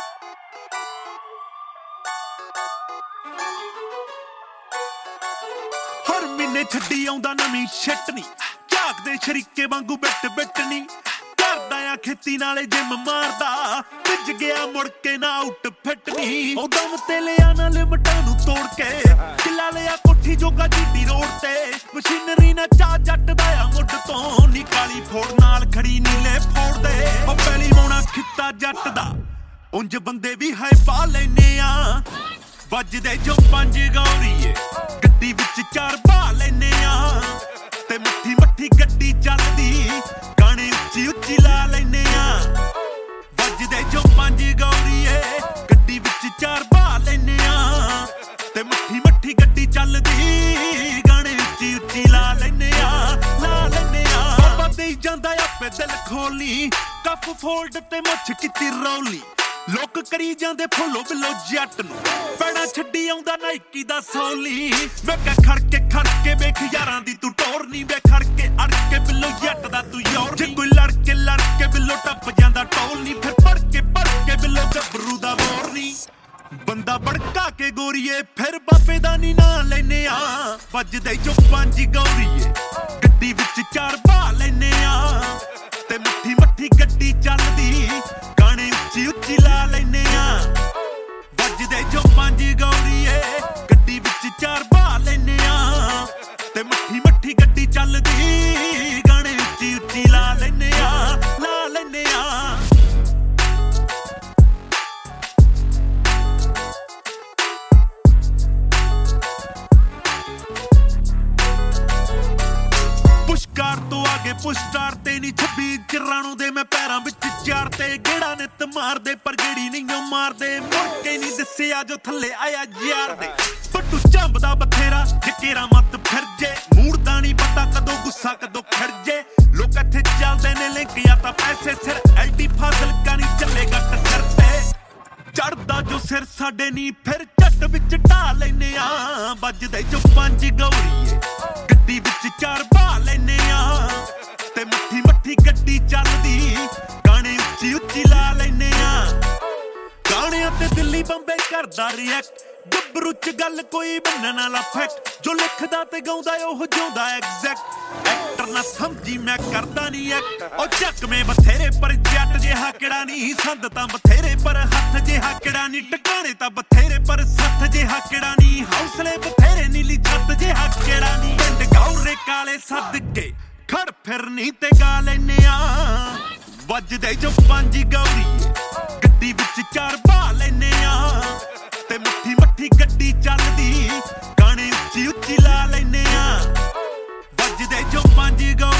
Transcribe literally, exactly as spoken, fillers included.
हर महीने छड्डी आउंदा नवीं शिट नी झाकदे शरीके वांगू बिट बिट नी करदा आ खेती नाले जिम मारदा भिज गया मुड़ के ना आउट फिट नी ओ दम ते लिया ना लिमटां नूं तोड़ के किला लिया कोठी जोगा जीडी रोड ते मशीनरी ना चा जट दा आ मुੱਢ ਤੋਂ ਨੀ ਕਾਲੀ ਫੋੜ ਨਾਲ ਖੜੀ ਨੀਲੇ ਫੋੜ ਦੇ ਉਹ ਪਹਿਲੀ ਮੋਣਾ ਖਿੱਤਾ ਜੱਟ ਦਾ ਉਂਝ ਬੰਦੇ ਵੀ ਹਾਈ ਪਾ ਲੈਨੇ ਆ ਵੱਜਦੇ ਜੋ ਪੰਜ ਗੌਰੀਏ ਗੱਡੀ ਵਿੱਚ ਚਾਰ ਪਾ ਲੈਨੇ ਆ ਤੇ ਮੱਠੀ ਮੱਠੀ ਗੱਡੀ ਚੱਲਦੀ ਗਾਣੇ ਉੱਚੀ ਉੱਚੀ ਲਾ ਲੈਨੇ ਆ ਵੱਜਦੇ ਜੋ ਪੰਜ ਗੌਰੀਏ ਗੱਡੀ ਵਿੱਚ ਚਾਰ ਪਾ ਲੈਨੇ ਆ ਤੇ ਮੱਠੀ ਮੱਠੀ ਗੱਡੀ ਚੱਲਦੀ ਗਾਣੇ ਉੱਚੀ ਉੱਚੀ ਲਾ ਲੈਨੇ ਆ ਲਾ ਲੈਨੇ ਆ ਬਾਬਾ ਦੇ ਜਾਂਦਾ ਆਪੇ ਦਿਲ ਖੋਲੀ ਕੱਪ ਫੋਲਡ ਤੇ ਮੁੱਛ ਕੀਤੀ ਰੌਲੀ ਲੋਕ ਕਰੀ ਜਾਂਦੇ ਫੋਲੋ ਬਿਲੋ ਜੱਟ ਨੂੰ ਪੈਣਾ ਛੱਡੀ ਆਉਂਦਾ ਨਾਈਕੀ ਦਾ ਸੌਲੀ ਵੇਖ ਖੜ ਕੇ ਖੜ ਕੇ ਵੇਖ ਯਾਰਾਂ ਦੀ ਤੂੰ ਟੋਰ ਨਹੀਂ ਵੇ ਖੜ ਕੇ ਅੜ ਕੇ ਬਿਲੋ ਜੱਟ ਦਾ ਤੂੰ ਯੋਰ ਜੇ ਕੋਈ ਲੜ ਕੇ ਲੜ ਕੇ ਬਿਲੋ ਟੱਪ ਜਾਂਦਾ ਟੋਲ ਨਹੀਂ ਫਿਰ ਪੜ ਕੇ ਪੜ ਕੇ ਬਿਲੋ ਗੱਭਰੂ ਦਾ ਮੋਰ ਨਹੀਂ ਬੰਦਾ ਬੜਕਾ ਕੇ ਗੋਰੀਏ ਫਿਰ ਬਾਪੇ ਦਾ ਨੀ ਨਾਂ ਲੈਨੇ ਆ ਵੱਜਦੇ ਜੋ ਪੰਜ ਗੌਰੀਏ ਗੱਡੀ ਵਿੱਚ ਚਾਰ ਪਾ ਲੈਨੇ ਆ ਤੇ ਮੱਠੀ ਮੱਠੀ ਗੱਡੀ ਚੱਲਦੀ ਗਾਣੇ ਉੱਚੀ ਉੱਚੀ ਲਾ ਲੈਨੇ ਆ ਵੱਜਦੇ ਜੋ ਪੰਜ ਗੌਰੀਏ ਗੱਡੀ ਵਿੱਚ ਚਾਰ ਪਾ ਲੈਨੇ ਆ ਤੇ ਮੱਠੀ ਮੱਠੀ ਗੱਡੀ ਚੱਲਦੀ ਗਾਣੇ ਉੱਚੀ ਉੱਚੀ ਲਾ ਲੈਨੇ ਆ ਲਾ ਲੈਨੇ ਆ ਪੁਸ਼ਕਾਰ ਤੋਂ ਆਗੇ ਪੁਸ਼ਕਾਰ ਤੇ ਨੀ ਛੱਬੀ ਚਰਾਣੂ ਦੇ ਮੈਂ ਪੈਰਾਂ ਵਿੱਚ ਚਾਰ ਤੇ ਗੇੜਾ ਨਿੱਤ ਮਾਰਦੇ ਪਰ ਗੇੜੀ ਨਹੀਂ ਮਾਰਦੇ ਮੁੜ ਕੇ ਨਹੀਂ ਦੱਸਿਆ ਜੋ ਥੱਲੇ ਆਇਆ ਯਾਰ ਦੇ ਬੱਟੂ ਝੰਬਦਾ ਬਥੇਰਾ ਜਕੇਰਾ ਮੱਤ ਫਿਰ ਜੇ ਮੂੜ ਦਾ ਨਹੀਂ ਪਤਾ ਕਦੋਂ ਗੁੱਸਾ ਕਦੋਂ ਖੜ ਜੇ ਲੋਕ ਇੱਥੇ ਚੱਲਦੇ ਨੇ ਲਿੰਕ ਜਾਂ ਤਾਂ ਪੈਸੇ ਸਿਰ ਐਲਟੀ ਫਾਜ਼ਲ ਕਾ ਨਹੀਂ ਚੱਲੇਗਾ ਟੱਕਰ ਤੇ ਚੜਦਾ ਜੋ ਸਿਰ ਸਾਡੇ ਨਹੀਂ ਫਿਰ ਝੱਟ ਵਿੱਚ ਢਾ ਲੈਨੇ ਆ ਵੱਜਦੇ ਜੋ ਪੰਜ ਗੌਰੀਏ ਗੱਡੀ ਵਿੱਚ ਚਾਰ ਪਾ ਲੈਨੇ ਆ ਤੇ ਮੱਠੀ ਮੱਠੀ ਗੱਡੀ ਚੱਲਦੀ ਗਾਣੇ ਉੱਚੀ ਉੱਚੀ ਲਾ ਲੈਨੇ ਆ ਗਾਣਿਆਂ ਤੇ ਦਿੱਲੀ ਬੰਬੇ ਕਰਦਾ ਰਿਐਕਟ ਗੱਭਰੂ ਚ ਗੱਲ ਕੋਈ ਬੰਨਣ ਵਾਲਾ ਫੈਕਟ ਜੋ ਲਿਖਦਾ ਤੇ ਗਾਉਂਦਾ ਉਹ ਜਿਉਂਦਾ ਐਗਜ਼ੈਕਟ ਐਕਟਰ ਨਾ ਸਮਝੀ ਮੈਂ ਕਰਦਾ ਨਹੀਂ ਐਕਟ ਉਹ ਚੱਕਵੇਂ ਬਥੇਰੇ ਪਰ ਜੱਟ ਜਿਹਾ ਕਿਹੜਾ ਨਹੀਂ ਸੰਦ ਤਾਂ ਬਥੇਰੇ ਪਰ ਹੱਥ ਜਿਹਾ ਕਿਹੜਾ ਨਹੀਂ ਟਿਕਾਣੇ ਤਾਂ ਬਥੇਰੇ ਪਰ ਸੱਥ ਜਿਹਾ ਕਿਹੜਾ ਨਹੀਂ ਹੌਸਲੇ ਬਥੇਰੇ ਨੀਲੀ ਛੱਤ ਜਿਹਾ ਕਿਹੜਾ ਨਹੀਂ ਪਿੰਡ ਗੌਰੇ ਕਾਲੇ ਸੱਦ ਕੇ ਖੜ ਫਿਰਨੀ ਤੇ ਗਾ ਲੈਨੇ ਆ ਵੱਜਦੇ ਜੋ ਪੰਜ ਗੌਰੀਏ ਗੱਡੀ ਵਿੱਚ ਚਾਰ ਪਾ ਲੈਨੇ ਆ ਤੇ ਮੱਠੀ ਮੱਠੀ ਗੱਡੀ ਚੱਲਦੀ ਗਾਣੇ ਉੱਚੀ ਉੱਚੀ ਲਾ ਲੈਨੇ ਆ ਵੱਜਦੇ ਜੋ ਪੰਜ ਗੌਰੀਏ